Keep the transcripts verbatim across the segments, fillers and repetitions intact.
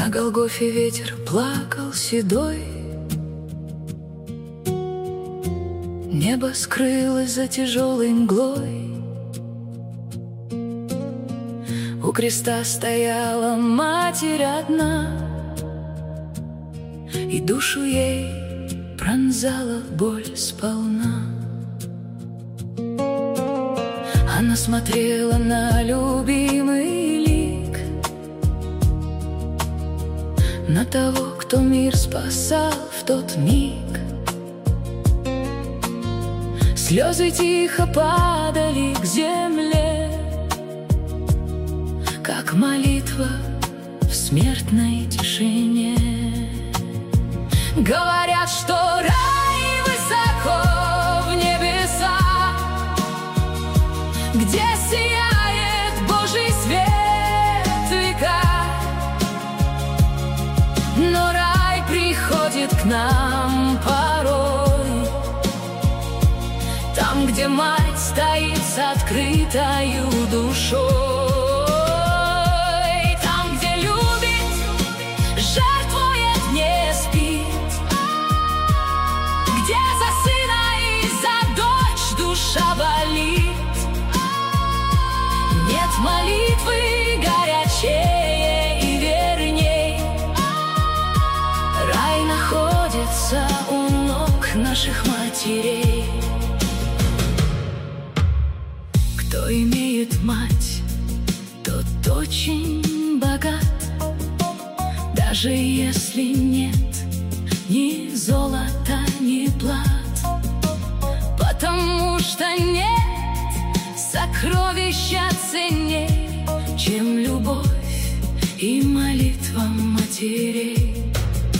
На Голгофе ветер плакал седой, небо скрылось за тяжелой мглой. У креста стояла Матерь одна, и душу ей пронзала боль сполна. Она смотрела на любимый лик, на того, кто мир спасал в тот миг. Слезы тихо падали к земле, как молитва в смертной тишине. Говорят, что рай высоко в небеса, где сияет Божий свет века. Но рай приходит к нам порой, там, где мать стоит с открытою душой. Нет молитвы горячее и верней. Рай находится у ног наших матерей. Кто имеет мать, тот очень богат, даже если нет ни золота, ни плат, потому что нет сокровища ценней, чем любовь и молитва матерей.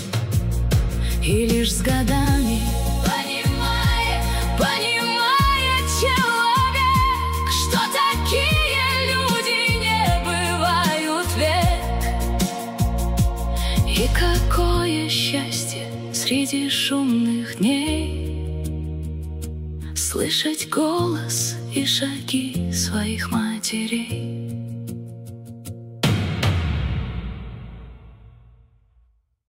И лишь с годами понимает, понимает человек, что такие люди не бывают век. И какое счастье среди шумных дней слышать голос и шаги своих матерей.